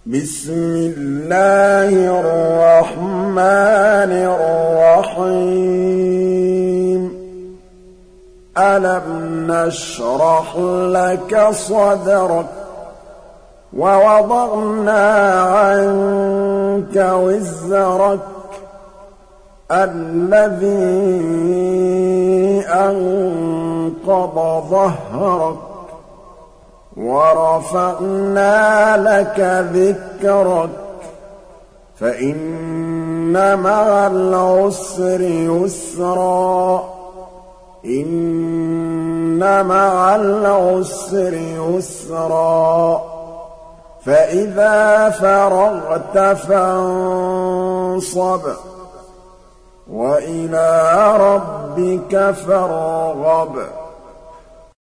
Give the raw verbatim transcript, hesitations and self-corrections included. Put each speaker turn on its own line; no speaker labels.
بسم الله الرحمن الرحيم ألم نشرح لك صدرك ووضعنا عنك وزرك الذي أنقض ظهرك ورفعنا لك ذكرك فإن مع العسر يسرا إن مع العسر يسرا فإذا فرغت فانصب وإلى ربك فارغب